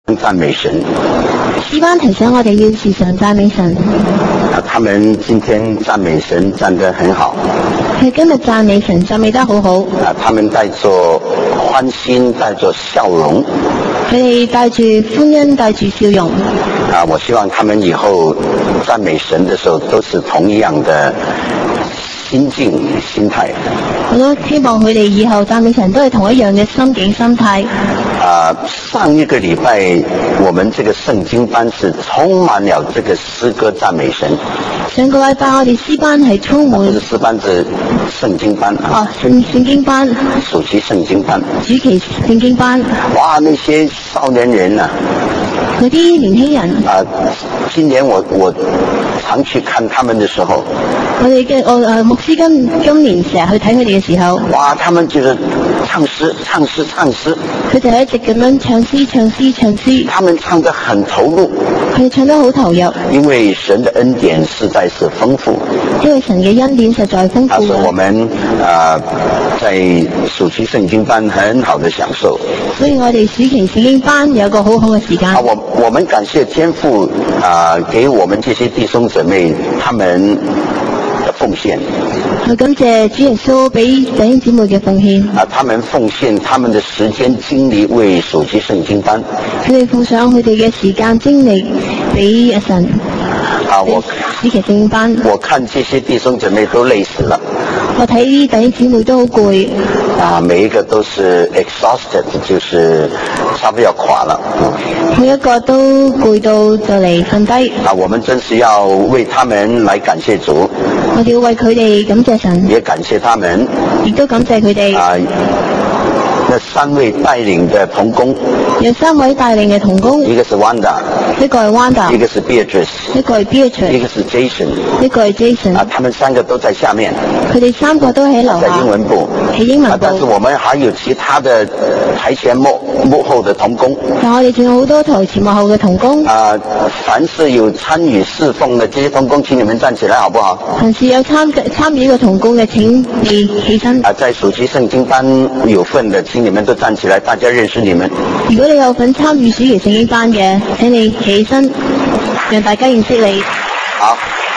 讚美神。 詩班提醒我哋要時常讚美神。 他們今天讚美神讚得很好。 佢今日讚美神讚美得好好。 他們帶着歡心，帶着笑容。 佢哋帶住歡欣，帶住笑容。 我希望他們以後讚美神的時候都是同樣的心境心態。 我都希望佢哋以後讚美神都係同一樣嘅心境心態。 上一個禮拜我們這個聖經班是充滿了這個詩歌讚美神。 上個禮拜我哋詩班係充滿。 不是詩班，是聖經班。 聖經班。 暑期聖經班。 暑期聖經班。 哇，那些少年人啊！ 嗰啲年輕人。 今年我常去看他們的時候。 我哋嘅牧師今年成日去睇佢哋嘅時候。 哇，他們就是唱詩。 佢哋一直咁樣唱詩。 他們唱得很投入。 佢哋唱得好投入。 因為神的恩典實在是豐富。 因為神嘅恩典實在豐富。 所以我們在暑期聖經班很好的享受。 所以我哋暑期聖經班有個好好嘅時間。 我們感謝天父給我們這些弟兄姊妹他們的奉獻。 我感謝主耶穌俾弟兄姊妹嘅奉獻。 他們奉獻他們的時間精力為暑期聖經班。 佢哋奉上佢哋嘅時間精力俾神。暑期聖經班。 我看這些弟兄姊妹都累死了。 我睇啲弟兄姊妹都好攰。 每一個都是 exhausted， 就是差不多要垮了。 每一個都攰到就嚟瞓低。 我們真是要為他們來感謝主。 我哋要為佢哋感謝神。 也感謝他們。 亦都感謝佢哋。 那三位帶領的同工。 有3位帶領嘅同工。 一個是 Wanda。 一個係 Wanda。 一個是 Beatrice。 一個係 Beatrice。 一個是 Jason。 一個係 Jason。 他們3個都在下面。 佢哋3個都喺樓下。 在英文部。 喺英文部。 但是我們還有其他的台前幕後的同工。 但我哋仲有好多台前幕後嘅同工。 凡是有參與侍奉的這些同工，請你們站起來好不好？ 凡是有參與呢個同工嘅，請你起身。 在暑期聖經班有份的，請你們都站起來，大家認識你們。 如果你有份參與暑期聖經班嘅，請你起身，讓大家認識你。 好。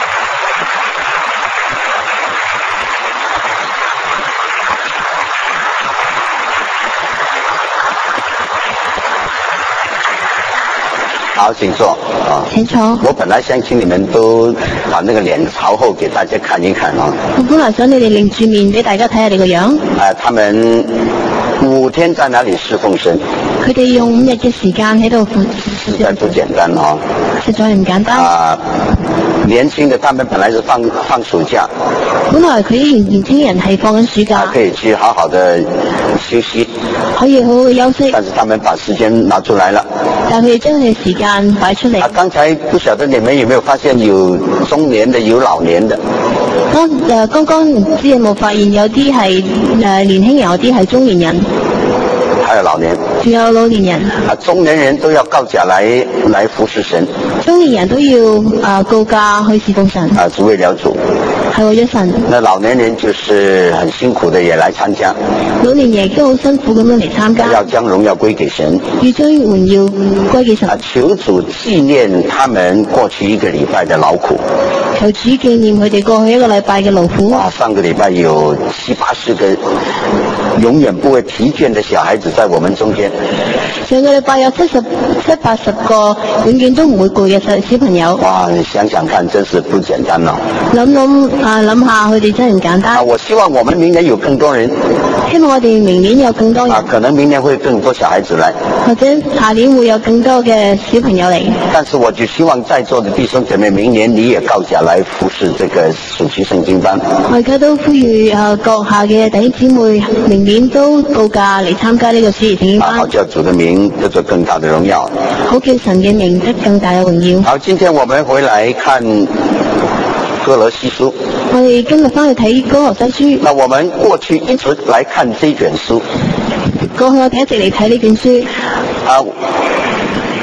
好，請坐。 請坐。 我本來想請你們都把那個臉朝後給大家看一看啊。 我本來想你哋擰住面俾大家睇下你個樣。 他們5天在那裡侍奉神。 佢哋用5日嘅時間喺度服侍。 實在不簡單啊。 實在唔簡單。 年輕的他們本來是放暑假。 本來佢啲年輕人係放緊暑假。 可以去好好的休息。 可以好好休息。 但是他們把時間拿出來了。 但佢哋將佢哋時間擺出嚟。 剛才不曉得你們有沒有發現有中年的有老年的。 剛剛唔知有冇發現有啲係年輕人，有啲係中年人。 還有老年。 仲有老年人。 中年人都要告假來服侍神。 中年人都要告假去侍奉神。 是為了主。 係為咗神。 那老年人就是很辛苦的也來參加。 老年人亦都好辛苦咁樣嚟參加。 要將榮耀歸給神。 要將榮耀歸給神。 求主紀念他們過去1個禮拜的勞苦。 求主紀念佢哋過去1個禮拜嘅勞苦。 上個禮拜有70-80個永遠不會疲倦的小孩子在我們中間。 上個禮拜有70-80個永遠都唔會攰嘅小朋友。 哇，你想想看，真是不簡單咯。 諗下佢哋真係唔簡單。 我希望我們明年有更多人。 希望我哋明年有更多人。 可能明年會更多小孩子來。 或者下年會有更多嘅小朋友嚟。但是我就希望在座的弟兄姐妹，明年你也告假來服侍這個暑期聖經班。 我而家都呼籲閣下嘅弟兄姊妹，明年都告假嚟參加呢個暑期聖經班。 好叫主的名得着更大的榮耀。 好叫神嘅名得更大嘅榮耀。 好，今天我們回來看歌羅西書。 我哋今日翻去睇歌羅西書。 那我們過去一直來看這卷書。 過去我哋一直嚟睇呢卷書。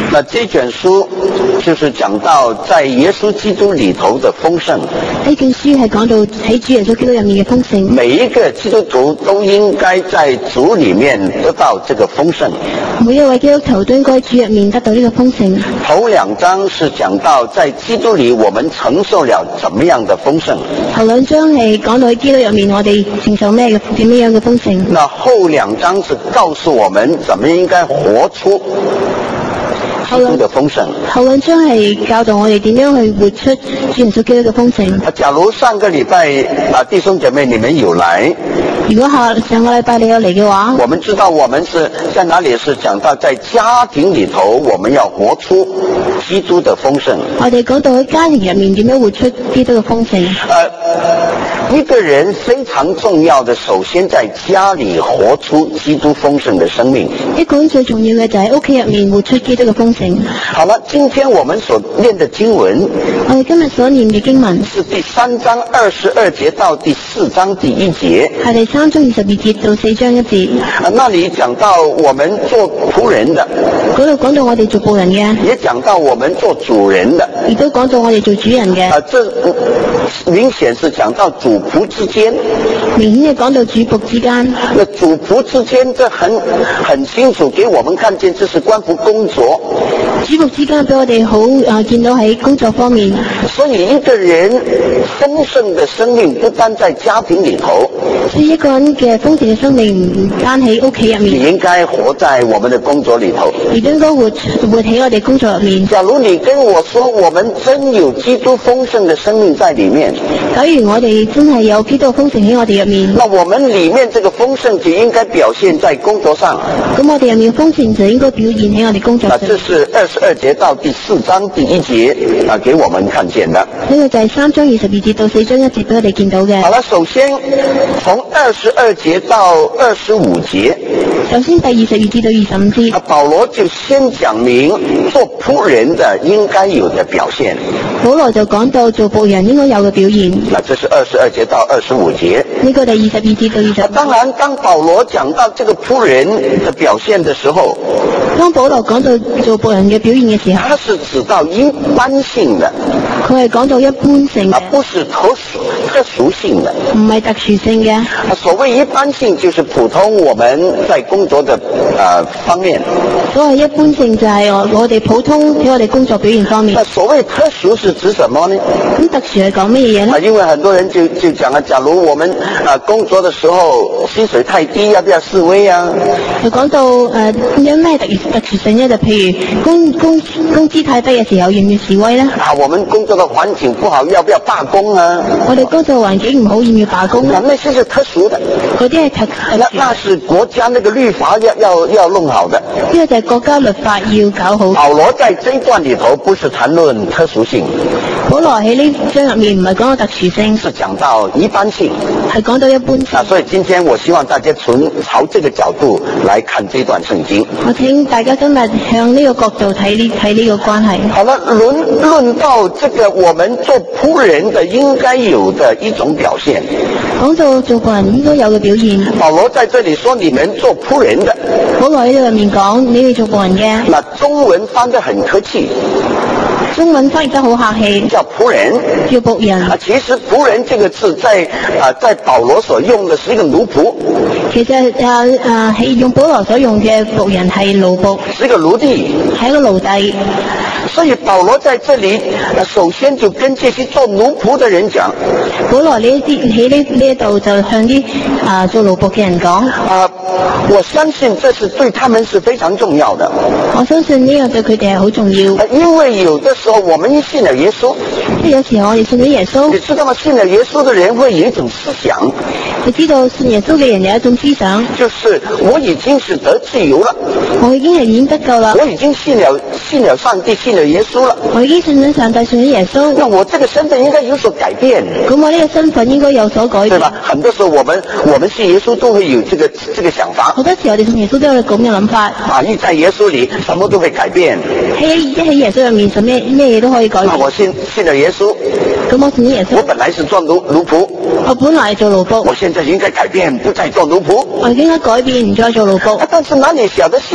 那这卷書就是講到在耶穌基督裏頭的豐盛。 呢卷書係講到喺主耶穌基督入面嘅豐盛。 每一個基督徒都應該在主裏面得到這個豐盛。 每一位基督徒都應該主入面得到呢個豐盛。 頭兩章是講到在基督裏我們承受了怎麼樣的豐盛。 頭兩章係講到喺基督入面我哋承受咩嘅點樣嘅豐盛。 那後兩章是告訴我們怎麼應該活出基督的豐盛。 後兩章係教導我哋點樣去活出主耶穌基督嘅豐盛。 假如上個禮拜弟兄姐妹你們有來， 如果上個禮拜你有嚟嘅話， 我們知道我們是在哪裡是講到在家庭裡頭我們要活出基督的豐盛。 我哋講到喺家庭入面點樣活出基督嘅豐盛。 一個人非常重要的，首先在家裡活出基督豐盛的生命。 一個人最重要嘅就係屋企入面活出基督嘅豐盛。 好了，今天我們所念的經文， 我哋今日所念嘅經文是第3章22節到第4章第1節， 係第3章22節到4章1節。 那裡講到我們做僕人的， 嗰度講到我哋做僕人嘅， 也講到我們做主人的， 亦都講到我哋做主人嘅。 這明顯是講到主僕之間， 明顯係講到主僕之間。 那主僕之間，這很清楚給我們看見，這是關乎工作。 主僕之間俾我哋好見到喺工作方面。 所以一個人豐盛的生命不單在家庭裡頭， 所以一個人嘅豐盛嘅生命唔單喺屋企入面， 你應該活在我們的工作裡頭， 亦都應該活喺我哋工作入面。 假如你跟我說我們真有基督豐盛的生命在裡面， 假如我哋真係有基督豐盛喺我哋入面， 那我們裡面這個豐盛就應該表現在工作上。 咁我哋入面豐盛就應該表現喺我哋工作上。 這是22節到第4章第1節給我們看見的。 呢個就係3章22節到4章1節俾我哋見到嘅。 好了，首先從22節到25節， 首先第22節到25節， 保羅就先講明做僕人的應該有的表現。 保羅就講到做僕人應該有嘅表現。 那這是22節到25節。 呢個第22節到25節。 當然，當保羅講到這個僕人的表現的時候， 當保羅講到做僕人嘅表現嘅時候， 他是指到一般性的， 佢係講到一般性嘅， 不是特殊性的， 唔係特殊性嘅。 所謂一般性就是普通我們在工作的方面。 所謂一般性就係我哋普通喺我哋工作表現方面。 那所謂特殊是指什麼呢？ 咁特殊係講乜嘢呢？ 因為很多人就講了，假如我們工作的時候薪水太低，要不要示威啊？ 就講到有咩特殊性呢？就譬如工資太低嘅時候，要唔要示威呢？ 我們工作的環境不好，要不要罷工啊？ 我哋工作環境唔好，要唔要罷工呢？ 那些是特殊的， 嗰啲係特殊。 那是國家那個律法要弄好的。 呢個就係國家律法要搞好。 保羅在這一段裏頭不是談論特殊性， 保羅喺呢章入面唔係講到特殊性， 是講到一般性， 係講到一般性。 所以今天我希望大家朝這個角度來看這段聖經。 我請大家今日向呢個角度睇呢個關係。 好了，論到這個我們做僕人的應該有的一種表現。 講到做僕人應該有嘅表現。 保羅在這裏說你們做僕人的。 保羅喺入面講你哋做僕人嘅。 那中文翻得很客氣。 中文翻譯得好客氣， 叫僕人， 叫僕人。 其實僕人這個字在保羅所用的是一個奴僕。 其實係用保羅所用嘅僕人係奴僕， 是一個奴隸， 係一個奴隸。 所以保羅在這裏首先就跟這些做奴僕的人講， 保羅喺呢一度就向啲做奴僕嘅人講， 我相信這是對他們是非常重要的。 我相信呢個對佢哋係好重要。 因為有的時候我們一信了耶穌， 即係有時候我哋信咗耶穌， 你知道嗎？信了耶穌的人會有一種思想， 你知道信耶穌嘅人有一種思想， 就是我已經是得自由了， 我已經得救啦， 我已經信了上帝，信了耶穌了， 我已經信咗上帝，信咗耶穌， 那我這個身份應該有所改變。 咁我呢個身份應該有所改變， 對吧？很多時候我們信耶穌都會有這個想法。 好多時候我哋信耶穌都有咁嘅諗法。 一在耶穌裏，什麼都會改變。 喺耶穌入面，什咩嘢都可以改變。 那我信了耶穌， 咁我信咗耶穌。 我本來是做奴僕， 我本來做奴僕， 我現在應該改變，不再做奴僕。 我應該改變，唔再做奴僕。 但是哪裡曉得信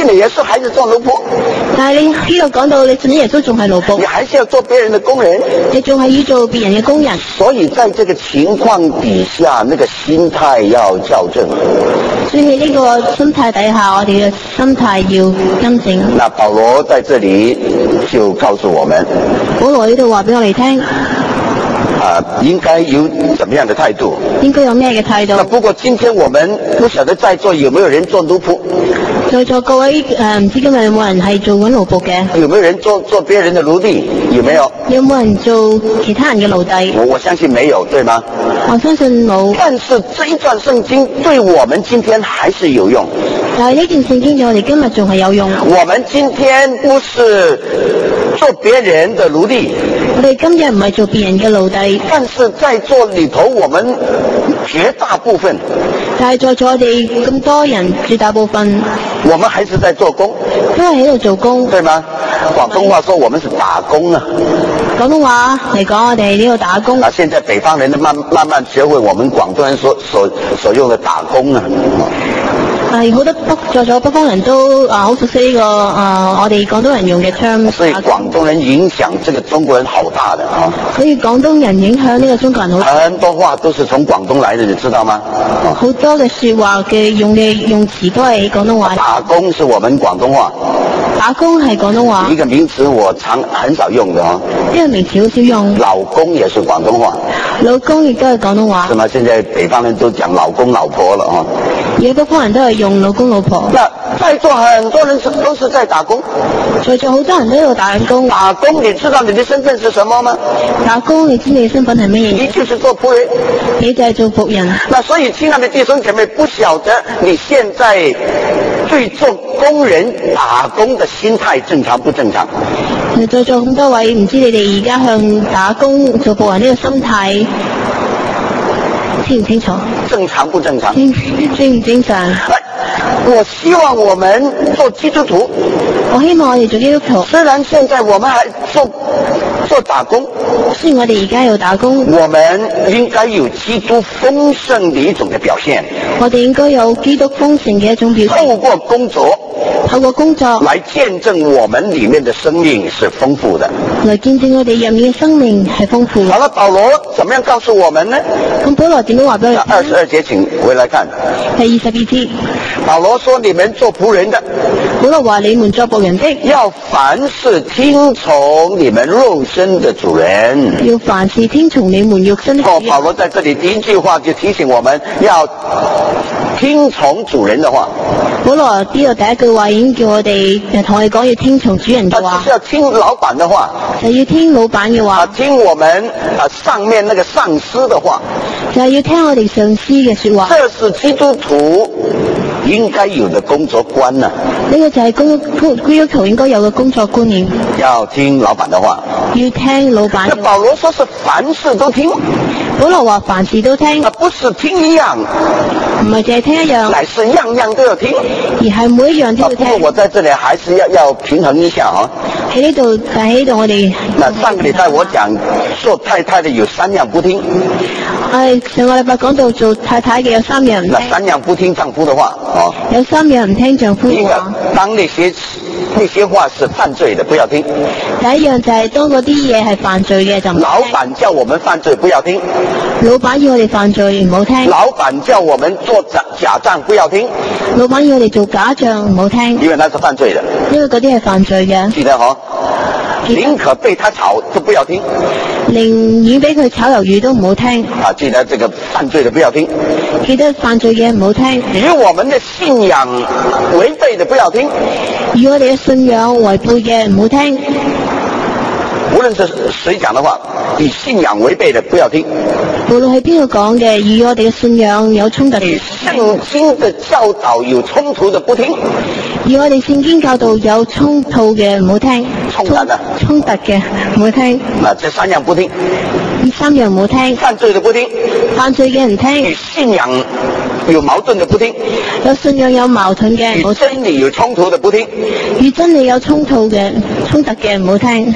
信了耶穌還是做奴僕， 但係你呢度講到你信咗耶穌仲係奴僕你，還是要做別人的工人。 你仲係要做別人嘅工人。 所以在這個情況底下，那個心態要校正。 所以呢個心態底下，我哋嘅心態要更正。 那保羅在這裡就告訴我們， 保羅呢度話俾我哋聽， 應該有怎麼樣的態度。 應該有咩嘅態度？ 那不過今天我們不曉得在座有沒有人做奴僕， 在座各位唔知今日有冇人係做緊奴僕嘅？ 有沒有人做別人的奴隸？有沒有？ 有冇人做其他人嘅奴隸？ 我相信沒有，對嗎？ 我相信冇。 但是這一段聖經對我們今天還是有用。 但係呢段聖經對我哋今日仲係有用。 我們今天不是做別人的奴隸， 我哋今日唔係做別人嘅奴隸， 但是在座裡頭我們絕大部分， 但係在座我哋咁多人，絕大部分我們還是在做工， 都係喺度做工， 對嗎？廣東話說我們是打工啊。 廣東話嚟講，我哋呢度打工。 現在北方人都慢慢學會我們廣東人所用的打工啊。 係好多在座北方人都好熟悉呢個我哋廣東人用嘅 term。 所以廣東人影響這個中國人好大的啊。 所以廣東人影響呢個中國人好大。 很多話都是從廣東來的，你知道嗎？ 好多嘅說話嘅用詞都係廣東話。 打工是我們廣東話。 打工係廣東話。 一個名詞我很少用的啊。 呢個名詞好少用。 老公也是廣東話。 老公亦都係廣東話。 是嗎？現在北方人都講老公老婆了啊。 而家北方人都係用老公老婆。 那在座很多人都是在打工。 在座好多人都喺度打緊工。 打工，你知道你的身份是什麼嗎？ 打工，你知你身份係乜嘢？ 你就是做僕人。 你就係做僕人。 那所以親愛的弟兄姐妹，不曉得你現在對做工人打工的心態正常不正常？ 在座咁多位，唔知你哋而家向打工做僕人呢個心態清唔清楚？ 正常不正常？ 正唔正常？ 我希望我們做基督徒。 我希望我哋做基督徒。 雖然現在我們還做打工， 雖然我哋而家要打工， 我們應該有基督豐盛的一種嘅表現。 我哋應該有基督豐盛嘅一種表現。透過工作來見證我們裡面的生命是豐富的， 來見證我哋入面嘅生命係豐富的。 好了，保羅怎麼樣告訴我們呢？ 咁保羅點樣話俾我哋聽 ？22節請回來看。 第22節， 保羅說：你們做僕人的， 保羅話你們做僕人的， 要凡事聽從你們肉身的主人。 要凡事聽從你們肉身的主人。 保羅在這裡第一句話就提醒我們要聽從主人的話。 保羅呢個第一句話已經叫我哋同我哋講要聽從主人嘅話， 就是要聽老闆的話， 就要聽老闆嘅話， 聽我們上面那個上司的話， 就係要聽我哋上司嘅說話。 這是基督徒應該有的工作觀呢。 呢個就係基督徒應該有嘅工作觀念。 要聽老闆的話， 要聽老闆。 那保羅說是凡事都聽。 保羅話凡事都聽， 不是聽一樣， 唔係淨係聽一樣， 乃是樣樣都要聽， 而係每一樣都要聽。 不過我在這裡還是要平衡一下啊。 喺呢度，但喺呢度我哋。 那上個禮拜我講做太太的有3樣不聽。 上個禮拜講到做太太嘅有3樣唔聽。 那3樣不聽丈夫的話， 有3樣唔聽丈夫嘅話。 當那些話是犯罪的，不要聽。 第一樣就係當嗰啲嘢係犯罪嘅就唔聽。 老闆叫我們犯罪，不要聽。 老闆要我哋犯罪唔好聽。 老闆叫我們做假賬，不要聽。 老闆要我哋做假賬唔好聽。 因為那是犯罪的。 因為嗰啲係犯罪嘅。 記得嗬，寧可被他炒都不要聽。 寧願俾佢炒魷魚都唔好聽。 記得這個犯罪的不要聽。 記得犯罪嘅唔好聽。 與我們的信仰違背的不要聽。 與我哋嘅信仰違背嘅唔好聽。 無論是誰講的話，與信仰違背的不要聽。 無論係邊個講嘅，與我哋嘅信仰有衝突。 與聖經的教導有衝突的不聽。 與我哋聖經教導有衝突嘅唔好聽。衝突嘅唔好聽。 這3樣不聽。 呢3樣唔好聽。 犯罪的不聽。 犯罪嘅唔聽。 與信仰有矛盾的不聽。 有信仰有矛盾嘅唔好聽。 與真理有衝突的不聽。 與真理有衝突嘅唔好聽。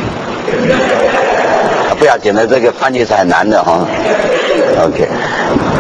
不要緊的，這個翻譯是很難的哈。OK，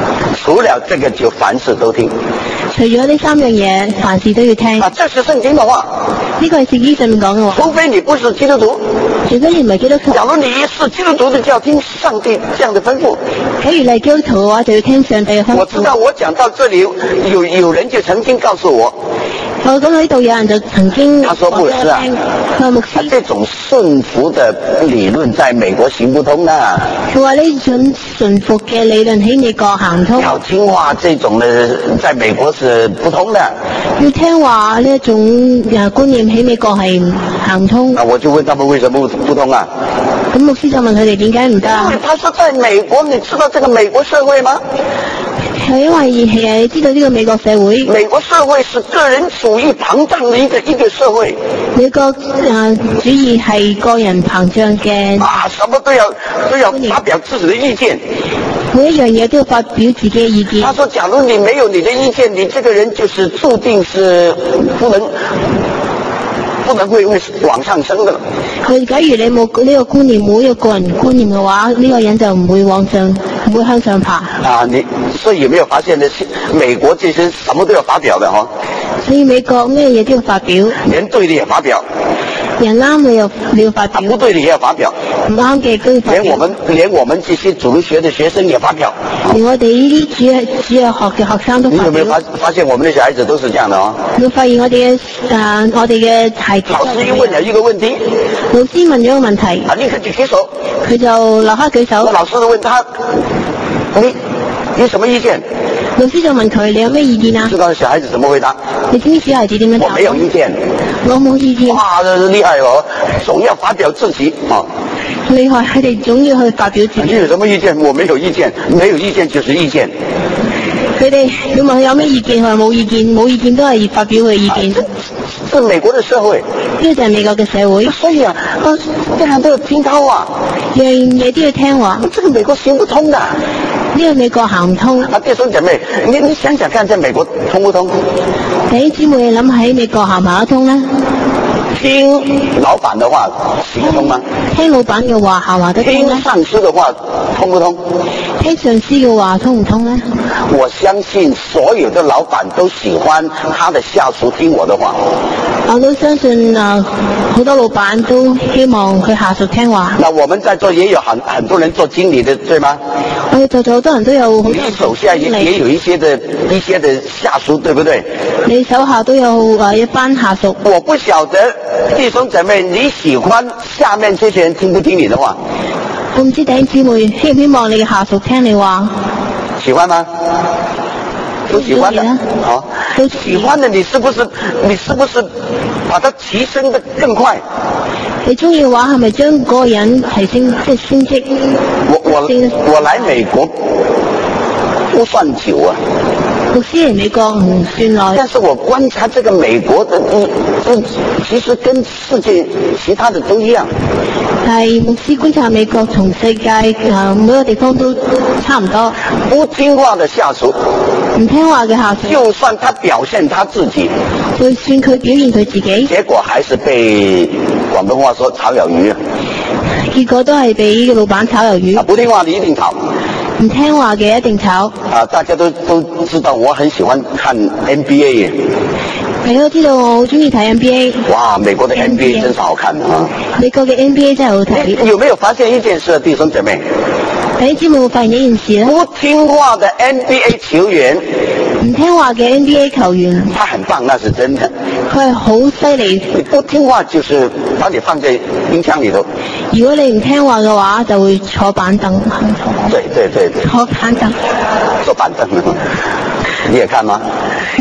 除了這個就凡事都聽。 除咗呢三樣嘢，凡事都要聽。 這是聖經的話。 呢個係聖經上面講嘅話。 除非你不是基督徒。 除非你唔係基督徒。 假如你是基督徒的，就要聽上帝這樣的吩咐。 假如你係基督徒嘅話，就要聽上帝嘅吩咐。 我知道我講到這裏，有人就曾經告訴我。 我講到呢度，有人就曾經他說牧師啊， 佢話牧師， 這種順服的理論在美國行不通的。 佢話呢種順服嘅理論喺美國行唔通。要聽話這種呢，在美國是不通的。 要聽話呢一種觀念喺美國係行唔通。 那我就問他們為什麼不通啊？ 咁牧師就問佢哋點解唔得？ 因為他說在美國，你知道這個美國社會嗎？ 係因為你知道呢個美國社會。美國社會是個人主義膨脹的一個社會。 美國主義係個人膨脹嘅。 什麼都要發表自己的意見。 每一樣嘢都要發表自己嘅意見。 他說：假如你沒有你的意見，你這個人就是注定是不能會往上升的。 佢假如你冇呢個觀念，冇呢個個人觀念嘅話，呢個人就唔會唔會向上爬。 所以有沒有發現呢？美國這些什麼都要發表的哈。 所以美國咩嘢都要發表。 連對的也發表。 人啱你要發表。 不對的也要發表。 唔啱嘅都要發表。 連我們這些主學的學生也發表。 連我哋呢啲主日學嘅學生都發表。 你有沒有發現我們的小孩子都是這樣的哦？ 你發現我哋嘅孩子。 老師一問了一個問題。 老師問咗個問題。 立刻就舉手。 佢就立刻舉手。 老師問他：你什麼意見？ 老師就問佢：你有咩意見啊？ 知道小孩子怎麼回答？ 你知唔知小孩子點樣答？ 我沒有意見。 我冇意見。 哇，厲害哦！總要發表自己啊！ 厲害，佢哋總要去發表自己。 你有什麼意見？我沒有意見，沒有意見就是意見。 佢問佢有咩意見，佢話冇意見，冇意見都係發表佢意見。 這美國的社會。 呢個就係美國嘅社會。 所以啊，這樣都要聽他話， 樣嘢都要聽話。 這個美國行不通的。 呢個美國行唔通。 弟兄姐妹，你想想看，在美國通不通？ 弟兄姊妹，諗喺美國行唔行得通呢？ 聽老闆的話行得通嗎？ 聽老闆嘅話行唔行得通呢？ 聽上司的話通不通？聽上司嘅話通唔通呢？ 我相信所有的老闆都喜歡他的下屬聽我的話。 我都相信好多老闆都希望佢下屬聽話。 那我們在座也有很多人做經理的，對嗎？ 我哋在座好多人都有。 你手下也有一些的下屬，對不對？ 你手下都有一班下屬。 我不曉得弟兄姐妹，你喜歡下面這些人聽不聽你的話？ 我唔知弟兄姊妹希唔希望你嘅下屬聽你話？ 喜歡嗎？都喜歡的，好，都喜歡的，你是不是把它提升得更快？ 你中意嘅話，係咪將嗰個人提升即係升職？ 我來美國不算久啊。 牧師嚟美國唔算耐。 但是我觀察這個美國的，其實跟世界其他的都一樣。 係牧師觀察美國同世界每個地方都差唔多。 不聽話的下屬， 唔聽話嘅下屬， 就算他表現他自己， 就算佢表現佢自己， 結果還是被廣東話說炒魷魚。 結果都係俾老闆炒魷魚。 不聽話你一定炒。 唔聽話嘅一定炒。 大家都知道我很喜歡看 NBA 嘅。 大家都知道我好中意睇 NBA。 哇，美國的 NBA 真是好看啊！ 美國嘅 NBA 真係好睇。 有沒有發現一件事，弟兄姐妹？ 弟兄姊妹會發現一件事咧？ 不聽話的 NBA 球員， 唔聽話嘅 NBA 球員， 他很棒，那是真的。 佢係好犀利。 你不聽話就是把你放在冰箱裏頭。 如果你唔聽話嘅話，就會坐板凳。 對。 坐板凳。 坐板凳，你也看嗎？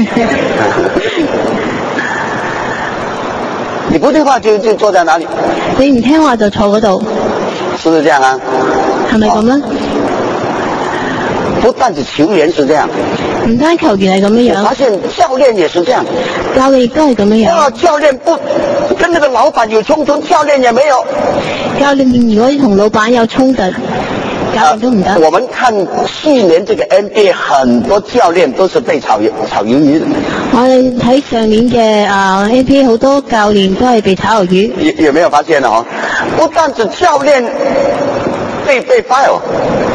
你不聽話就坐在哪裏？ 你唔聽話就坐嗰度。 是不是這樣啊？ 係咪咁呢？ 不但是球員是這樣， 唔單球員係咁樣樣， 我發現教練也是這樣， 教練亦都係咁樣樣。 哇，教練不跟那個老闆有衝突，教練也沒有。教練如果同老闆有衝突，教練都唔得。 我們看去年這個 NBA 很多教練都是被炒魷魚的。 我哋睇上年嘅NBA 好多教練都係被炒魷魚。 有沒有發現呢？不但是教練被 fire。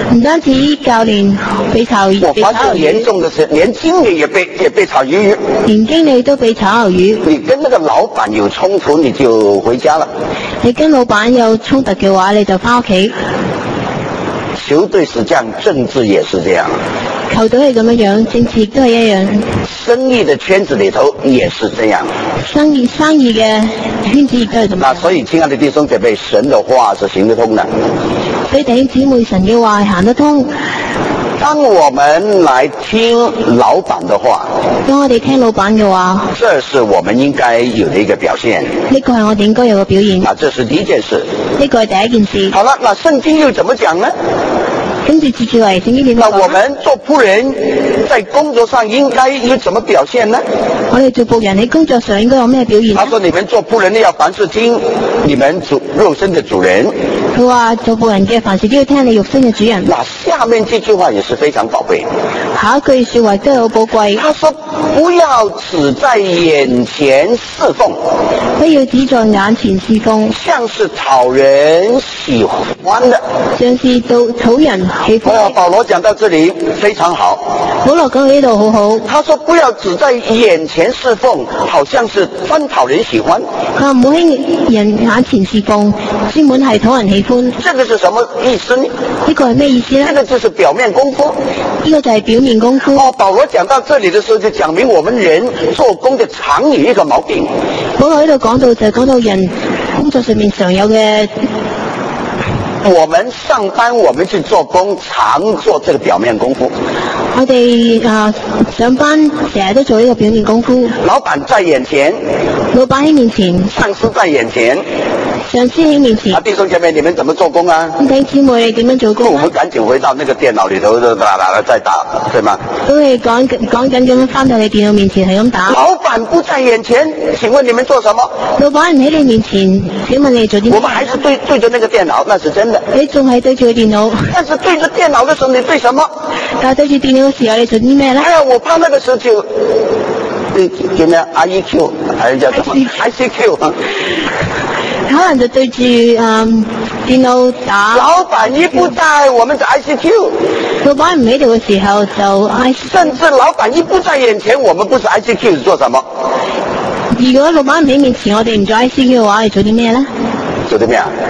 唔單止教練被炒魷魚， 我發現嚴重的是，連經理也被炒魷魚， 連經理都被炒魷魚。 你跟那個老闆有衝突，你就回家了。 你跟老闆有衝突嘅話，你就翻屋企。 球隊是這樣，政治也是這樣。 球隊係咁樣，政治都係一樣。 生意的圈子裏頭也是這樣。 生意嘅圈子亦都係咁樣。 那所以，親愛的弟兄姐妹，神的話是行得通的。 所以弟兄姊妹，神嘅話係行得通。 當我們來聽老闆的話， 當我哋聽老闆嘅話， 這是我們應該有的一個表現。 呢個係我哋應該有嘅表現。 啊，這是第一件事。 呢個係第一件事。 好了，那聖經又怎麼講呢？ 跟住接住嚟，聖經點講？ 那我們做僕人在工作上應該有怎麼表現呢？ 我哋做僕人喺工作上應該有咩表現呢？ 他說：你們做僕人的要凡事聽你們肉身的主人。 佢話做僕人嘅凡事都要聽你肉身嘅主人。 那下面這句話也是非常寶貴。 下一句說話都好寶貴。 他說：不要只在眼前侍奉， 不要只在眼前侍奉， 像是討人喜歡的， 像是討人喜歡。 保羅講到這裡非常好。 保羅講到呢度好好。 他說：不要只在眼前侍奉，好像是專討人喜歡。 佢話唔好喺人眼前侍奉，專門係討人喜歡。 這個是什麼意思呢？ 呢個係咩意思呢？ 這個就是表面功夫。 呢個就係表面功夫。 保羅講到這裡的時候，就講明我們人做工的常有一個毛病。 保羅喺度講到就係講到人工作上面常有嘅。 我們上班，我們去做工，常做這個表面功夫。 我哋上班成日都做呢個表面功夫。 老闆在眼前， 老闆喺面前， 上司在眼前， 上司喺面前。 弟兄姐妹，你們怎麼做工啊？ 弟兄姊妹，你點樣做工？ 我們趕緊回到那個電腦裏頭，再打，對嗎？ 都係講緊咁樣翻到你電腦面前係咁打。 老闆不在眼前，請問你們做什麼？ 老闆唔喺你面前，請問你做啲咩？ 我們還是對着那個電腦，那是真的。 你仲係對住個電腦？ 但是對着電腦的時候，你對什麼？ 但係對住電腦嘅時候，你做啲咩咧？ 我怕那個時候就叫咩 IEQ 還是叫什麼 ICQ？ 可能就對住電腦打。 老闆一不在，我們就 ICQ。 老闆唔喺度嘅時候就 ICQ。 甚至老闆一不在眼前，我們不是 ICQ 是做什麼？ 如果老闆唔喺面前，我哋唔做 ICQ 嘅話，你做啲咩咧？ 做啲咩啊？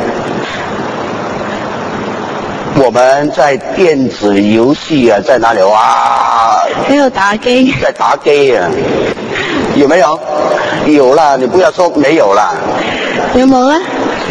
我們在電子遊戲啊，在哪裡哇？ 喺度打機。 在打機啊？有沒有？有啦，你不要說沒有啦。 有冇啊？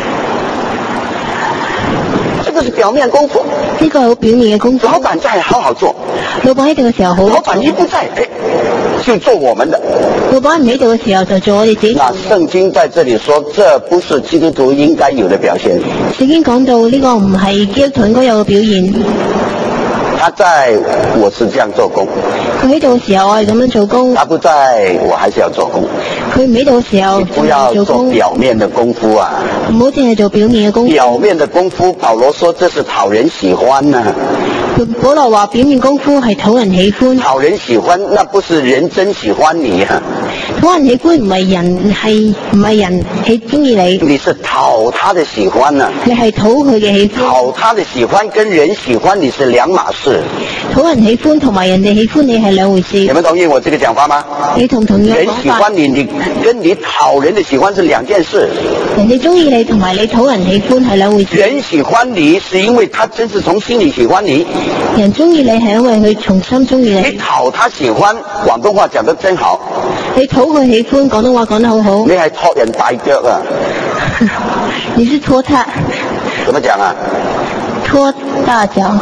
這個是表面功夫。 呢個係好表面嘅功夫。 老闆在，好好做。 老闆喺度嘅時候好。 老闆一不在，就做我們的。 老闆唔喺度嘅時候就做我哋自己。 那聖經在這裡說，這不是基督徒應該有的表現。 聖經講到呢個唔係基督徒應該有嘅表現。 他在，我是這樣做工。 佢喺度嘅時候，我係咁樣做工。 他不在，我還是要做工。 佢唔喺度嘅時候， 你不要做表面的功夫啊！ 唔好淨係做表面嘅功夫。 表面的功夫，保羅說這是討人喜歡啊。 保羅話表面功夫係討人喜歡。 討人喜歡，那不是人真喜歡你啊！ 討人喜歡唔係人係中意你。 你是討他的喜歡啊！ 你係討佢嘅喜歡。 討他的喜歡跟人喜歡你是兩碼事。 討人喜歡同埋人哋喜歡你係兩回事。 你們同意我這個講法嗎？ 你同意我講法？ 人喜歡你跟你討人的喜歡是兩件事。 人哋中意你同埋你討人喜歡係兩回事。 人喜歡你是因為他真是從心裏喜歡你。 人中意你係因為佢從心中意你。 你討他喜歡，廣東話講得真好。 你討佢喜歡，廣東話講得好好。 你係拖人大腳啊！ 你是拖他。 怎麼講啊？ 拖大腳。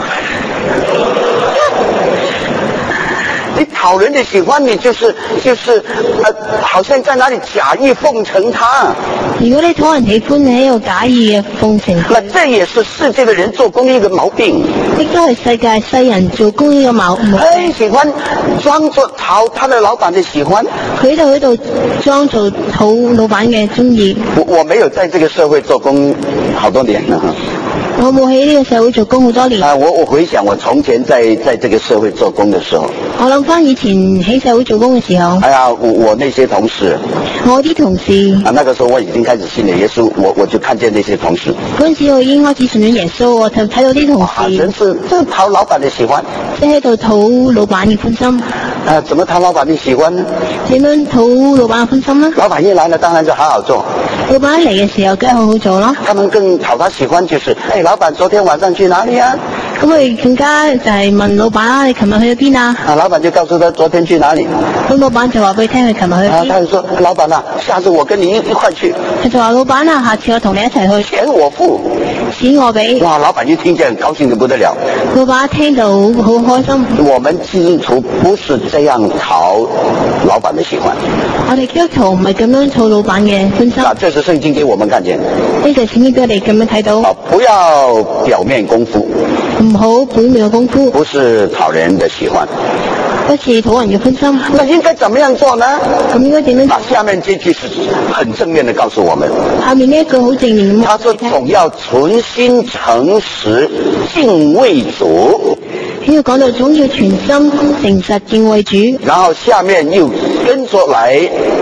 你討人的喜歡，你就是好像在那裡假意奉承他。 如果你討人喜歡，你喺度假意嘅奉承他。 那這也是世界的人做工一個毛病。 呢都係世界世人做工呢個毛病。 喜歡裝作討他的老闆的喜歡。 佢喺度裝做討老闆嘅中意。 我沒有在這個社會做工好多年了。 我冇喺呢個社會做工好多年。 我回想我從前在這個社會做工的時候， 我諗翻以前喺社會做工嘅時候， 我那些同事， 我啲同事， 那個時候我已經開始信了耶穌，我就看見那些同事。 嗰陣時我已經開始信咗耶穌，我就睇到啲同事， 真是討老闆的喜歡， 即係喺度討老闆嘅歡心。 怎麼討老闆的喜歡呢？ 點樣討老闆嘅歡心呢？ 老闆一來了，當然就好好做。 老闆一嚟嘅時候，梗係好好做咯。 他們更討他喜歡，就是老闆昨天晚上去哪裡啊？ 咁佢更加就係問老闆啊，你琴日去咗邊啊？ 老闆就告訴他昨天去哪裡。 咁老闆就話俾佢聽佢琴日去邊。 他就說老闆啊，下次我跟你一塊去。 佢就話老闆啊，下次我同你一齊去。 錢我付， 錢我俾。 哇！老闆一聽見，高興得不得了。 老闆一聽到好開心。 我們基督徒不是這樣討老闆的喜歡。 我哋基督徒唔係咁樣討老闆嘅歡心。 這是聖經給我們看見。 呢就聖經俾我哋咁樣睇到。 不要表面功夫。 唔好表面嘅功夫。 不是討人的喜歡。 不是討人嘅歡心。 那應該怎麼樣做呢？ 咁應該點樣做？ 下面這句是很正面的告訴我們。 下面呢一句好正面咁。 他說總要存心誠實敬畏主。 呢個講到總要全心誠實敬畏主。 然後下面又跟着來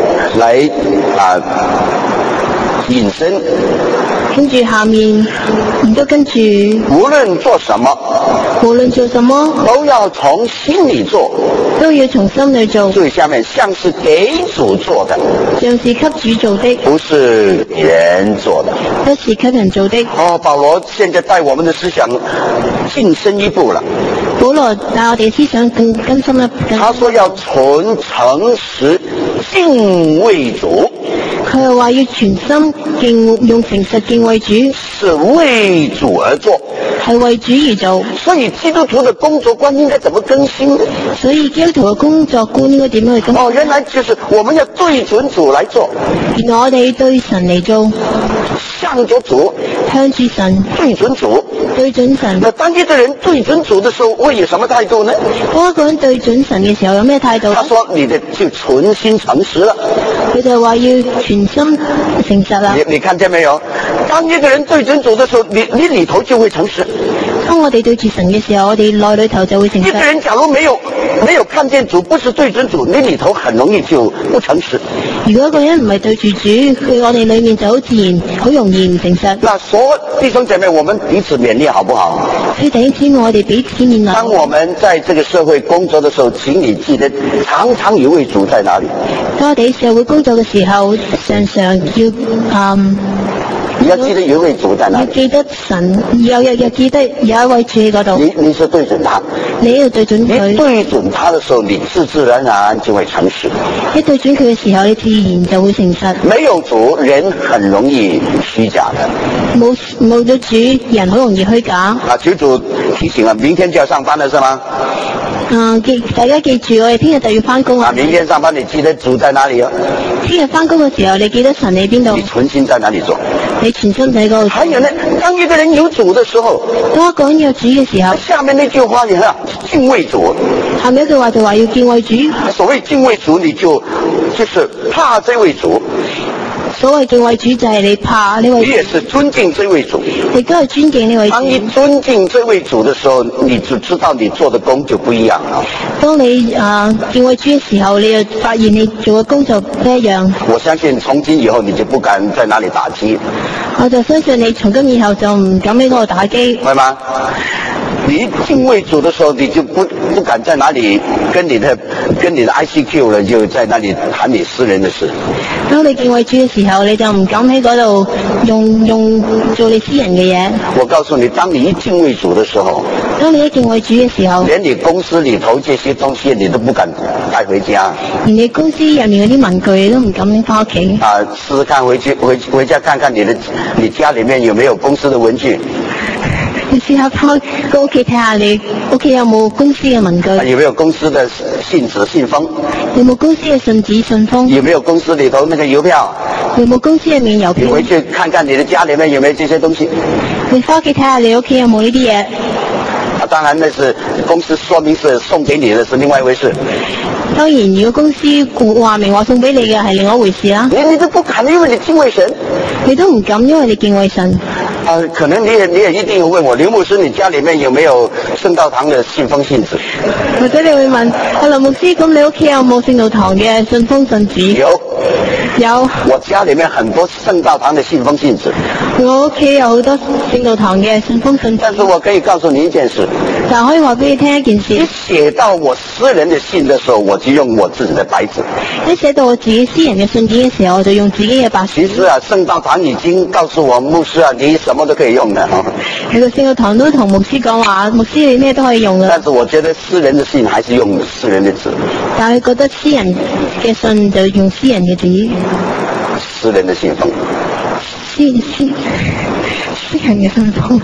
引申。 跟住下面亦都跟住， 無論做什麼都要從心裏做， 心裏做。 所以下面像是給主做的， 像是給主做的， 不是人做的， 不是給人做的。 保羅現在帶我們的思想更深一步了。 保羅帶我哋思想更深一步。 他說要存誠實敬畏主。 佢係話要全心用誠實敬畏主， 是為主而做， 係為主而做。 所以基督徒的工作觀應該怎麼更新？ 所以基督徒嘅工作觀應該點樣去更新？ 原來就是我們要對準主來做。 原來我哋對神嚟做， 向着主， 向住神， 對準主， 對準神。 那當一個人對準主的時候，會有什麼態度呢？ 當一個人對準神嘅時候有咩態度？ 他說你的就存心誠實了。 佢就話要全心誠實啦。 你看見沒有？當一個人對準主的時候，你裏頭就會誠實。 當我哋對住神嘅時候，我哋內裏頭就會誠實。 一個人假如沒有看見主，不是對準主，你裏頭很容易就不誠實。 如果一個人唔係對住主，我哋裏面就好自然，好容易唔誠實。 那所有弟兄姐妹，我們彼此勉勵好不好？ 所以弟兄姊妹，我哋彼此勉勵。 當我們在這個社會工作的時候，請你記得常常有位主在哪裏。 當我哋喺社會工作嘅時候，常常你要記得有一位主在哪裡。 要記得神，要記得有一位主喺嗰度。 你是對準他， 你要對準佢。 你對準他的時候，你自然而然就會誠實。 一對準佢嘅時候，你自然就會誠實。 沒有主，人很容易虛假的。 冇咗主，人好容易虛假。 求主提醒了，明天就要上班了，是嗎？ 大家記住，我哋聽日就要翻工啊！ 明天上班，你記得主在哪裡啊？ 聽日翻工嘅時候，你記得神喺邊度？ 你存心在哪裡做？ 你全心喺嗰度。 還有呢，當一個人有主的時候， 當一個人有主嘅時候， 下面那句話你看，敬畏主。 下面一句話就話要敬畏主。 所謂敬畏主，你就是怕這位主。 所謂敬畏主就係你怕呢位主， 你也是尊敬這位主， 亦都係尊敬呢位主。 當你尊敬這位主的時候，你就知道你做的工就不一樣了。 當你敬畏主嘅時候，你就發現你做嘅工作不一樣。 我相信從今以後你就不敢在哪裡打機。 我就相信你從今以後就唔敢喺嗰度打機。 係嗎？你敬畏主的時候，你就不敢在哪裡跟你的 ICQ 了，就在那裡談你私人的事。 當你敬畏主嘅時候，你就唔敢喺嗰度用做你私人嘅嘢。 我告訴你，當你一敬畏主的時候， 當你一敬畏主嘅時候， 連你公司裡頭這些東西你都不敢帶回家。 連你公司入面嗰啲文具你都唔敢拎翻屋企。 試試看回家看看你家裡面有沒有公司的文具。 你試下翻個屋企睇下，你屋企有冇公司嘅文具？ 有沒有公司的信紙信封？ 有冇公司嘅信紙信封？ 有沒有公司裡頭那個郵票？ 有冇公司入面郵票？ 你回去看看你的家裡面有沒有這些東西。 你翻屋企睇下，你屋企有冇呢啲嘢？ 當然那是公司說明是送給你的，是另外一回事。 當然，如果公司話明話送俾你嘅係另外一回事啦。 你都不敢，因為你敬畏神。 你都唔敢，因為你敬畏神。 可能你也一定會問我，劉牧師，你家裏面有沒有聖道堂的信封信紙？ 或者你會問劉牧師，咁你屋企有冇聖道堂嘅信封信紙？有。 我家裏面很多聖道堂的信封信紙。 我屋企有好多聖道堂嘅信封信紙。 但是我可以告訴你一件事。 但可以話俾你聽一件事。 你寫到我私人的信的時候，我就用我自己的白紙。 一寫到我自己私人嘅信件嘅時候，我就用自己嘅白紙。 其實聖道堂已經告訴我，牧師你什麼都可以用的。 其實聖道堂都同牧師講話，牧師你咩都可以用嘅。 但是我覺得私人的信還是用私人的紙。 但係覺得私人嘅信就用私人嘅紙。 私人的信封。 私人嘅信封。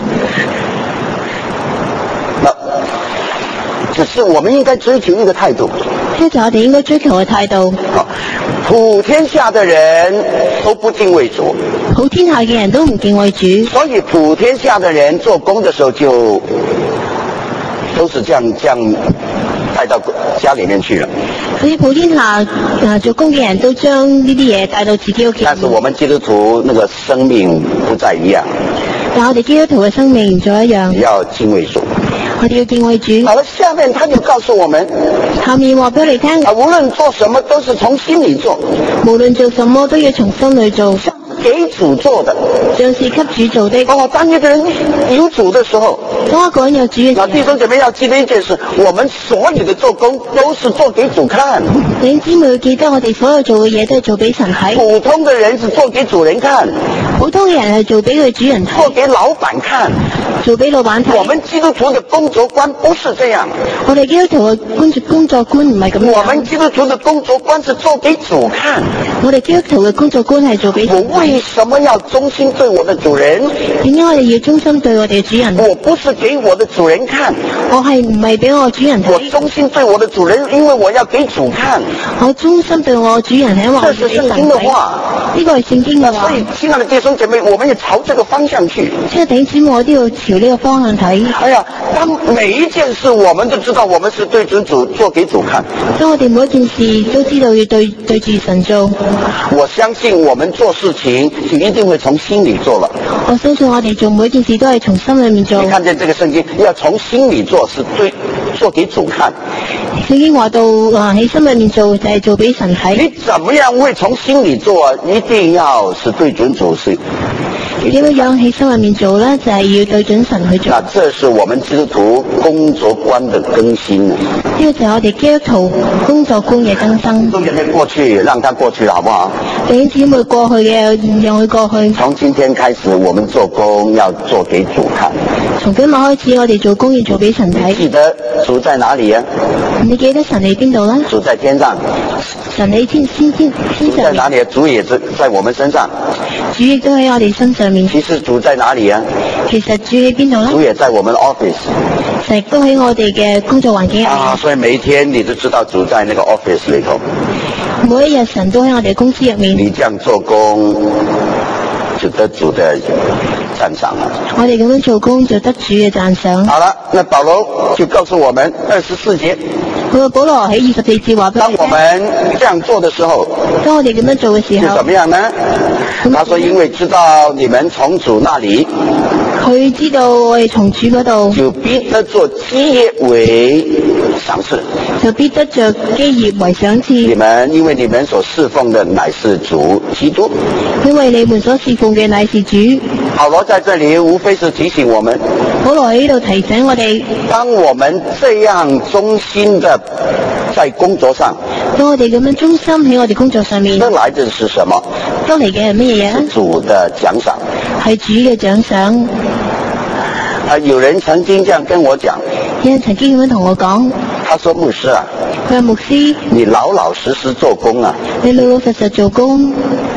只是我們應該追求一個態度。 呢就我哋應該追求嘅態度。 普天下的人都不敬畏主。 普天下嘅人都唔敬畏主。 所以普天下的人做工的時候就都是這樣帶到家裏面去了。 所以普天下做工嘅人都將呢啲嘢帶到自己屋企。 但是我們基督徒那個生命不再一樣。 但我哋基督徒嘅生命唔再一樣。 要敬畏主。 我哋要敬畏主。 好了，下面他就告訴我們， 下面話俾你聽， 無論做什麼都是從心裏做， 無論做什麼都要從心裏做， 給主做的， 像是給主做的。 當一個人有主的時候， 當一個人有主嘅時候， 弟兄姐妹要記得一件事，我們所有的做工都是做給主看。 弟兄姊妹要記得，我哋所有做嘅嘢都係做俾神睇。 普通的人是做給主人看， 普通嘅人係做俾佢主人睇， 做給老闆看， 做俾老闆睇。 我們基督徒的工作觀不是這樣。 我哋基督徒嘅工作觀唔係咁樣。 我們基督徒的工作觀是做給主看。 我哋基督徒嘅工作觀係做俾主。 我為什麼要忠心對我的主人？ 點解我哋要忠心對我哋嘅主人？ 我不是給我的主人看， 我係唔係俾我主人睇？ 我忠心對我的主人，因為我要給主看。 我忠心對我主人係因為這是聖經的話。 呢個係聖經嘅話。 所以，親愛的弟兄姐妹，我們也朝這個方向去。 即係弟兄姊妹，我都要朝呢個方向睇。 哎呀，當每一件事，我們都知道，我們是對主做給主看。 當我哋每一件事都知道要對住神做。 我相信我們做事情就一定會從心裏做了。 我相信我哋做每一件事都係從心裏面做。 你看見這個聖經，要從心裏做，是做給主看。 聖經話到喺心裏面做就係做俾神睇。 你怎麼樣會從心裏做啊？一定要是對準主是。 點樣喺心裏面做呢？就係要對準神去做。 那這是我們基督徒工作觀的更新。 呢個就係我哋基督徒工作觀嘅更新。 都讓佢過去，讓他過去，好不好？ 弟兄姊妹過去嘅，讓佢過去。 從今天開始，我們做工要做給主看。 從今日開始，我哋做工要做俾神睇。 記得主在哪裏啊？ 你記得神喺邊度呢？ 主在天上。 神喺天上。 主在哪裏啊？主也在我們身上。 主亦都喺我哋身上面。 其實主在哪裏啊？ 其實主喺邊度呢？ 主也在我們 office。 神亦都喺我哋嘅工作環境入面。所以每一天你都知道主在那個 office 裏頭。 每一日神都喺我哋公司入面。 你這樣做工就得主的讚賞了。 我哋咁樣做工就得主嘅讚賞。 好了，那保羅就告訴我們24節。 保羅喺24節話俾我哋聽。當我們這樣做的時候， 當我哋咁樣做嘅時候， 就怎麼樣呢？他說：因為知道你們從主那裏， 佢知道我哋從主嗰度， 就必得做基業為賞賜。 就必得着基業為賞賜。 你們因為你們所侍奉的乃是主基督。 因為你們所侍奉嘅乃是主。 保羅在這裏無非是提醒我們。 保羅喺呢度提醒我哋， 當我們這樣忠心的在工作上， 當我哋咁樣忠心喺我哋工作上面， 得來的是什麼？ 得嚟嘅係乜嘢嘢？ 主的獎賞， 係主嘅獎賞。 有人曾經這樣跟我講， 有人曾經咁樣同我講， 他說：牧師啊， 佢話牧師， 你老老實實做工啊， 你老老實實做工，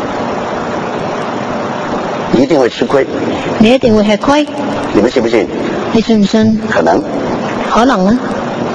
你一定會吃虧， 你一定會吃虧。 你們信不信？ 你信唔信？ 可能， 可能啊。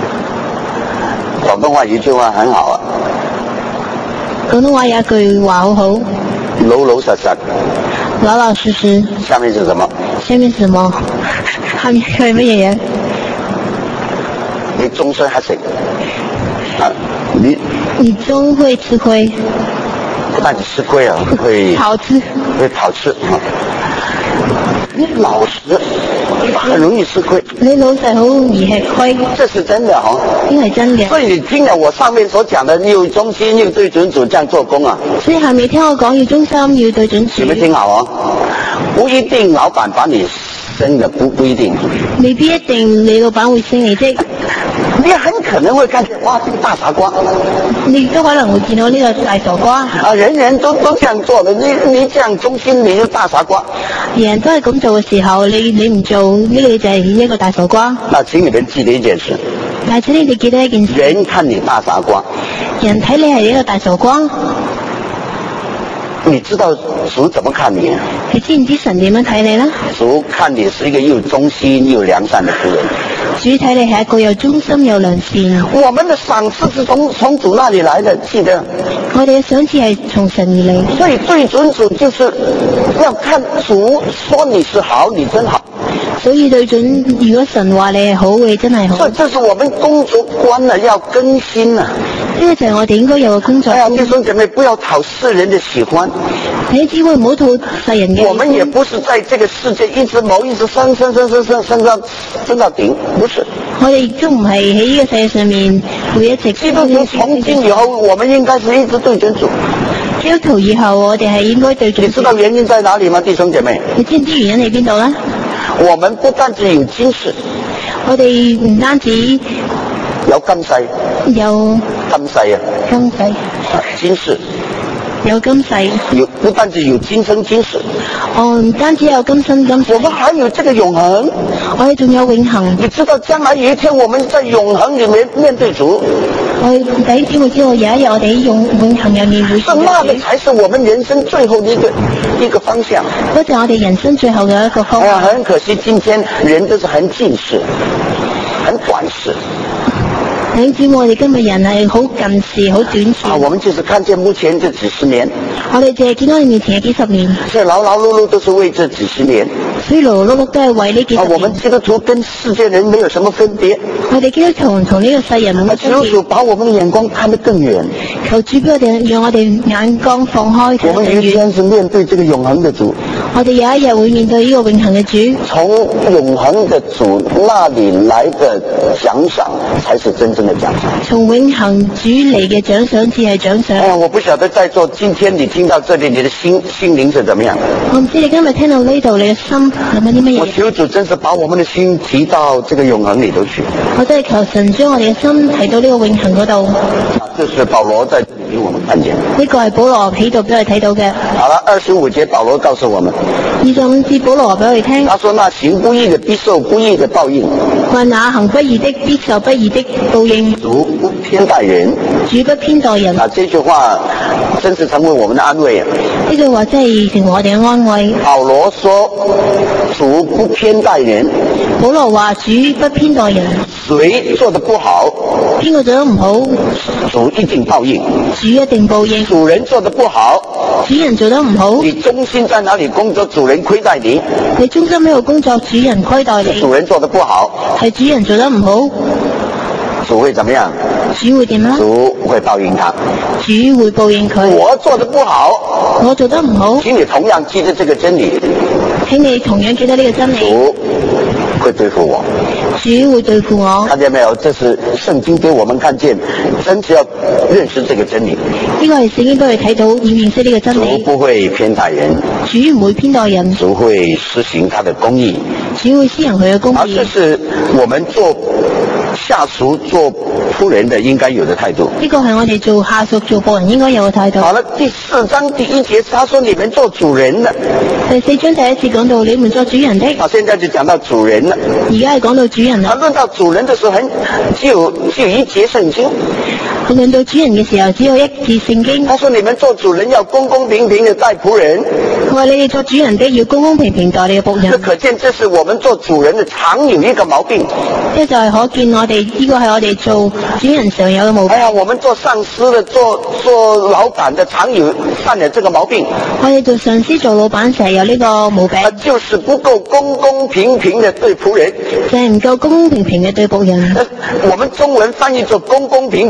廣東話有一句話很好啊。 廣東話有一句話好好， 老老實實， 老老實實。 下面是什麼？ 下面是什麼？下面係乜嘢嘢？ 你終須乞食啊！ 你終會吃虧。 不但你吃虧啊，會跑吃， 會跑吃啊！ 你老實很容易吃虧。 你老實好容易吃虧。 這是真的哈。 呢係真嘅。 所以你聽了我上面所講的，你有忠心，又對準主，這樣做工啊。 所以下面聽我講要忠心，要對準主。 有沒有聽好啊？不一定老闆把你升的，不一定。 未必一定你老闆會升你職。 你很可能會看見，哇，這個大傻瓜。 你都可能會見到呢個大傻瓜。 啊，人人都這樣做的，你這樣忠心，你就大傻瓜。 人人都係咁做嘅時候，你唔做呢個你就係一個大傻瓜。 那請你們記得一件事。 但係請你哋記得一件事。 人看你大傻瓜。 人睇你係一個大傻瓜。 你知道主怎麼看你？ 你知唔知神點樣睇你呢？ 主看你是一個又忠心又良善的僕人。 主睇你係一個又忠心又良善。 我們的賞賜是從主那裡來的，記得。 我哋嘅賞賜係從神而嚟。所以對準主就是要看主說你是好，你真好。 所以對準，如果神話你係好，你真係好。 所以這是我們工作觀啊，要更新啊。 呢個就係我哋應該有嘅工作觀。哎呀， 弟兄姐妹，不要討世人的喜歡。 你只會唔好討世人嘅。 我們也不是在這個世界一直升到頂，不是。 我哋亦都唔係喺呢個世界上面會一直。基督徒從今以後，我們應該是一直對準主。 基督徒以後，我哋係應該對準主。 你知道原因在哪裡嗎，弟兄姐妹？ 你知唔知原因喺邊度呢？ 我們不單止有今世， 我哋唔單止有今世， 有今世啊， 今世， 今世。 有今世， 不單止有今生今世， 唔單止有今生今世， 我們還有這個永恆， 我哋仲有永恆。 你知道將來有一天我們在永恆裡面面對主， 我第一天會知道有一日我哋喺永恆入面會。 那個才是我們人生最後的一個方向。 嗰就我哋人生最後嘅一個方向。 很可惜，今天人都是很近視，很短視。 弟兄姊妹，我哋今日人係好近視，好短視。 我們就是看見目前這幾十年。 我哋淨係見到你面前嘅幾十年。 所以勞勞碌碌都是為這幾十年。 所以勞勞碌碌都係為呢幾十年。 我們基督徒跟世界人沒有什麼分別。 我哋基督徒同呢個世人冇乜分別。 求主把我們的眼光看得更遠。 求主俾我哋，讓我哋眼光放開。 我們有一天是面對這個永恆的主。 我哋有一日會面對呢個永恆嘅主。 從永恆的主那裡來的獎賞才是真正的獎賞。 從永恆主嚟嘅獎賞至係獎賞。 我不曉得在座今天你聽到這裡，你的心靈是怎麼樣？ 我唔知你今日聽到呢度，你嘅心諗緊啲乜嘢？ 我求主真是把我們的心提到這個永恆裡頭去。 我真係求神將我哋嘅心提到呢個永恆嗰度。 這是保羅在這裡給我們看見。 呢個係保羅喺度俾我哋睇到嘅。 好了，25節保羅告訴我們。 25節保羅話俾我哋聽。 他說：那行不義的必受不義的報應。 話那行不義的必受不義的報應。 主不偏待人。 主不偏待人。 這句話真是成為我們的安慰。 呢句話真係成為我哋嘅安慰。 保羅說：主不偏待人。 保羅話主不偏待人。 誰做得不好， 邊個做得唔好， 主一定報應。 主一定報應。 主人做得不好， 主人做得唔好， 你忠心在哪裡工作，主人虧待你。 你忠心喺度工作，主人虧待你。 主人做得不好， 係主人做得唔好， 主會怎麼樣？ 主會點啊？ 主會報應他。 主會報應佢。 我做得不好， 我做得唔好， 請你同樣記得這個真理。 請你同樣記得呢個真理。 主會對付我。 主會對付我。 看見沒有？這是聖經給我們看見，真是要認識這個真理。 呢個係聖經俾我哋睇到，要認識呢個真理。 主不會偏待人。 主唔會偏待人。 主會施行他的公義。 主會施行佢嘅公義。 這是我們做下屬、做僕人的應該有的態度。 呢個係我哋做下屬、做僕人應該有嘅態度。 好了，第4章第1節，他說你們做主人的。 第4章第1節講到你們做主人的。 好，現在就講到主人了。 而家係講到主人啦。 論到主人的時候，只有一節聖經。 論到主人嘅時候，只有一節聖經。 他說你們做主人要公公平平的待僕人。 佢話你哋做主人的要公公平平待你嘅僕人。 這可見這是我們做主人的常有一個毛病。 即就係可見我哋呢個係我哋做主人常有嘅毛病。 我們做上司的、做老闆的常有犯了這個毛病。 我哋做上司、做老闆成日有呢個毛病。 就是不夠公公平平的對僕人。 就係唔夠公公平平嘅對僕人。 我們中文翻譯做公公平平。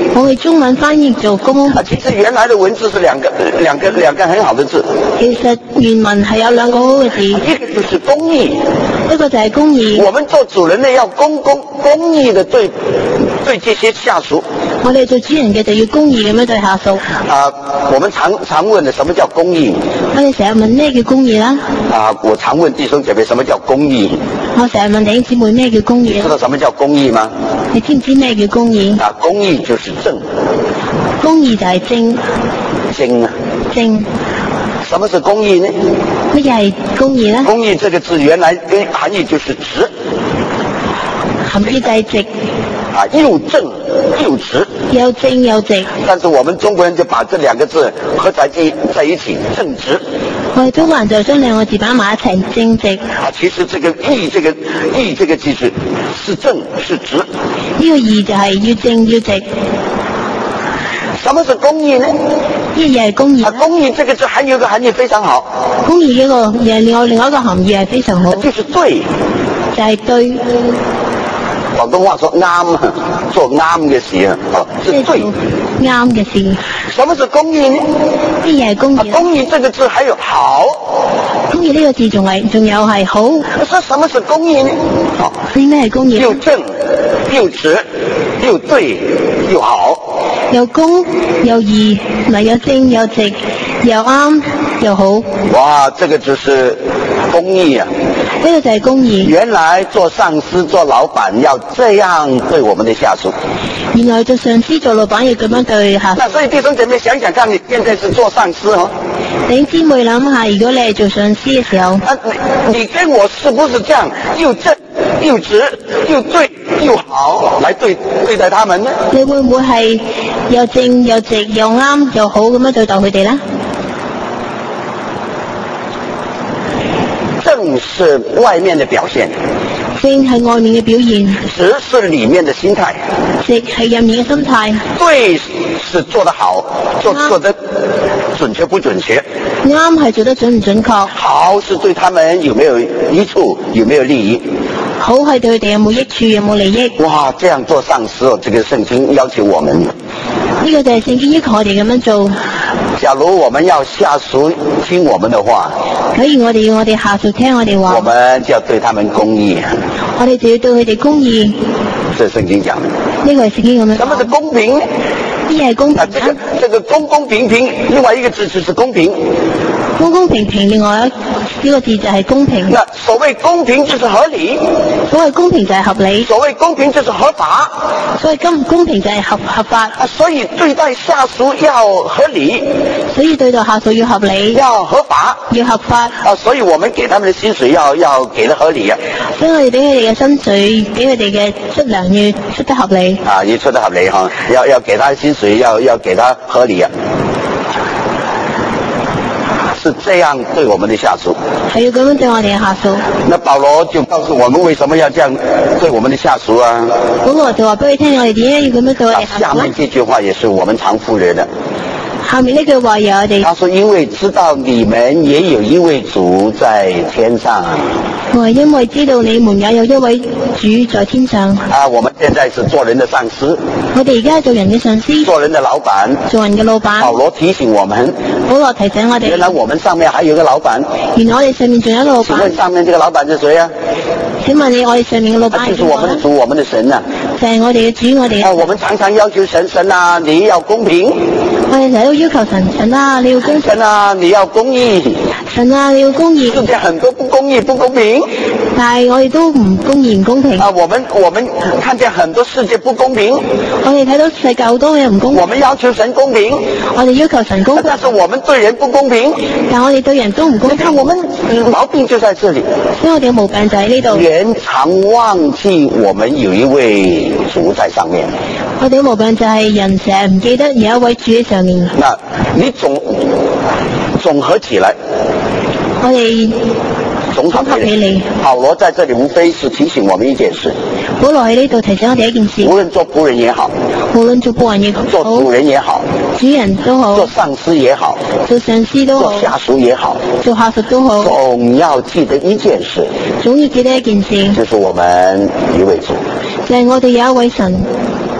我哋中文翻譯做公。 其實原來的文字是兩個很好的字。 其實原文係有兩個好嘅字， 一個就是公義， 一個就係公義。 我們做主人的要公義的對這些下屬。 我哋做主人嘅就要公義咁樣對下屬。 我們常問的什麼叫公義？ 我哋成日問咩叫公義啦？ 我常問弟兄姐妹什麼叫公義？ 我成日問弟兄姊妹咩叫公義？ 你知道什麼叫公義嗎？ 你知唔知咩叫公義？ 公義就是正。 公義就係正。 正啊。正。什麼是公義呢？ 乜嘢係公義呢？ 公義這個字原來跟含義就是直。 含義就係直。 又正又直。 又正又直。 但是我們中國人就把這兩個字合在一起，正直。 我哋中國人就將兩個字擺埋一齊，正直。 其實這個義這個字是正是直。呢個義就係要正要直。 什麼是公義呢？ 乜嘢係公義？ 公義這個字還有一個含義非常好。 公義呢個也另外一個含義係非常好。 就是對。 就係對。 廣東話說啱，做啱嘅事啊，是對。 啱嘅事。 什麼是公義呢？ 乜嘢係公義？ 公義這個字還有好。 公義呢個字仲有係好。 說什麼是公義呢？ 咩係公義？ 又正又直又對又好。 又公又義，又正又直又啱又好。 哇，這個就是公義啊！ 呢個就係公義。 原來做上司做老闆要這樣對我們的下屬。 原來做上司做老闆要咁樣對下屬。 那所以弟兄姐妹想想看，你現在是做上司哦。 弟兄姊妹諗下，如果你係做上司嘅時候， 你跟我是不是這樣又正又直又對又好來對待他們呢？ 你會唔會係又正又直又啱又好咁樣對待佢哋呢？ 正是外面的表現， 正係外面嘅表現， 直是裏面的心態， 直係入面嘅心態， 對是做得好，做得準確不準確， 啱係做得準唔準確， 好是對他們有沒有益處，有沒有利益， 好係對佢哋有冇益處，有冇利益。 哇，這樣做上司哦，這個聖經要求我們， 呢個就係聖經要求我哋咁樣做。 假如我們要下屬聽我們的話， 假如我哋要我哋下屬聽我哋話， 我們就要對他們公義。 我哋就要對佢哋公義。 這聖經講的。 呢個係聖經咁樣。 什麼是公平？ 呢係公平。 這個公公平平，另外一個字就是公平。 公公平平，另外一個字就係公平。 那所謂公平就是合理。 所謂公平就係合理。 所謂公平就是合法。 所謂公平就係合法。 所以對待下屬要合理。 所以對待下屬要合理。 要合法。 要合法。 所以我們給他們的薪水要給得合理啊。 所以我哋俾佢哋嘅薪水，俾佢哋嘅出糧要出得合理。 要出得合理哈，要給他薪水要給他合理啊。是這樣對我們的下屬， 係要咁樣對我哋嘅下屬。 那保羅就告訴我們為什麼要這樣對我們的下屬啊？ 保羅就話俾佢聽，我哋點解要咁樣對我哋下屬？ 下面這句話也是我們常忽略的。 下面呢句話有我哋。 他說：因為知道你們也有一位主在天上。 因為知道你們也有一位主在天上。 我們現在是做人的上司。 我哋而家做人嘅上司。 做人的老闆。 做人嘅老闆。 保羅提醒我們。 保羅提醒我哋。 原來我們上面還有一個老闆。 原來我哋上面仲有一個老闆。 請問上面這個老闆是誰啊？ 請問你，我哋上面嘅老闆係邊個？ 就是我們的主，我們的神啊。 就係我哋嘅主，我哋。 我們常常要求神啊，你要公平。 我哋成日都要求神啊，你要公平。 神啊，你要公義。 神啊，你要公義。 世界很多不公義、不公平。 但係我哋都唔公義、唔公平。 我們看見很多世界不公平。 我哋睇到世界好多嘢唔公平。 我們要求神公平。 我哋要求神公平。 但是我們對人不公平。 但我哋對人都唔公平。 你看我們毛病就在這裡。 所以我哋嘅毛病就喺呢度。 人常忘記我們有一位主在上面。 我哋嘅毛病就係人成日唔記得有一位主喺上面。 那你總合起來， 我哋綜合起嚟， 保羅在這裡無非是提醒我們一件事。 保羅喺呢度提醒我哋一件事。 無論做僕人也好， 無論做僕人也好， 做主人也好， 主人都好， 做上司也好， 做上司都好， 做下屬也好， 做下屬都好， 總要記得一件事。 總要記得一件事， 就是我們一位主， 就係我哋有一位神。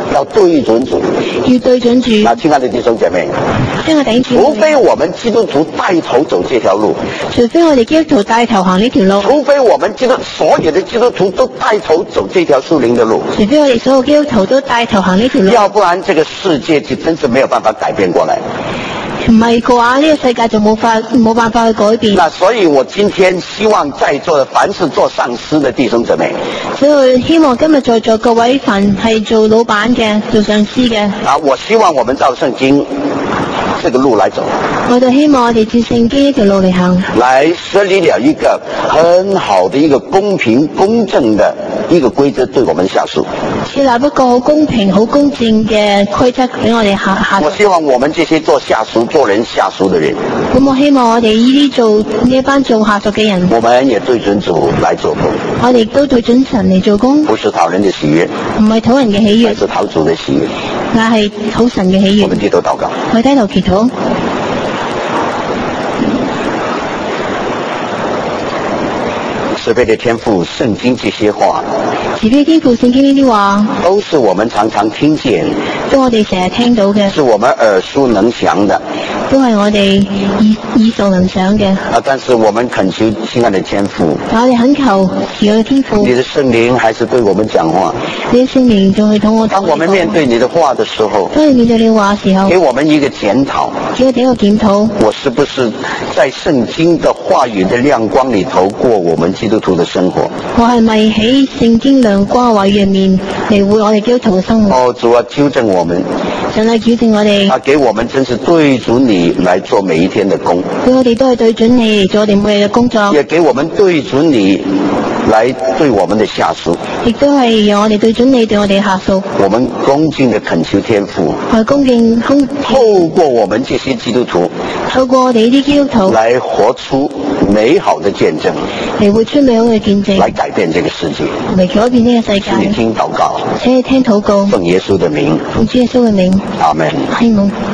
要對準主。 要對準主。 親愛的弟兄姐妹， 除非我們基督徒帶頭走這條路， 除非我哋基督徒帶頭行呢條路， 除非我們所有的基督徒都帶頭走這條屬靈的路， 除非我哋所有基督徒都帶頭行呢條路， 要不然這個世界就真是沒有辦法改變過來。 唔係嘅話，呢個世界就冇辦法去改變。 那所以我今天希望在座的凡是做上司的弟兄姊妹， 所以我希望今日在座各位凡係做老闆嘅、做上司嘅， 我希望我們照聖經這個路來走， 我就希望我哋照聖經呢條路嚟行， 來設立了一個很好的一個公平公正的一個規則對我們下屬， 設立一個好公平好公正嘅規則俾我哋下屬。我希望我們這些做下屬做人下屬的人， 咁我希望我哋呢一班做下屬嘅人， 我們也對準主來做工， 我哋都對準神嚟做工， 不是討人的喜悅， 唔係討人嘅喜悅， 是討主的喜悅， 但係討神嘅喜悅。 我們低頭禱告， 我低頭祈禱。 慈悲的天父，聖經這些話， 慈悲天父，聖經呢啲話， 都是我們常常聽見， 都我哋成日聽到嘅， 是我們耳熟能詳的， 都係我哋耳熟能詳嘅。 但是我們懇求親愛的天父， 但我哋懇求慈愛嘅天父， 你的聖靈還是對我們講話， 你的聖靈仲去同我。 當我們面對你的話的時候， 當你面對你話嘅時候， 給我們一個檢討， 給我哋一個檢討， 我是不是在聖經的話語的亮光裏頭過我們基督徒的生活？ 我係咪喺聖經亮光嘅話入面嚟活我哋基督徒嘅生活？ 主啊，糾正我們， 神啊，糾正我哋， 給我們真是對準你來做每一天的工， 俾我哋都係對準你嚟做我哋每日嘅工作， 也給我們對準你來對我們的下屬， 亦都係讓我哋對準你對我哋下屬。 我們恭敬的懇求天父， 透過我們這些基督徒， 透過我哋呢啲基督徒來活出美好的見證， 嚟活出美好嘅見證， 來改變這個世界， 嚟改變呢個世界。 請你聽禱告， 請你聽禱告， 奉耶穌的名， 奉主耶穌嘅名， 阿門。 阿門。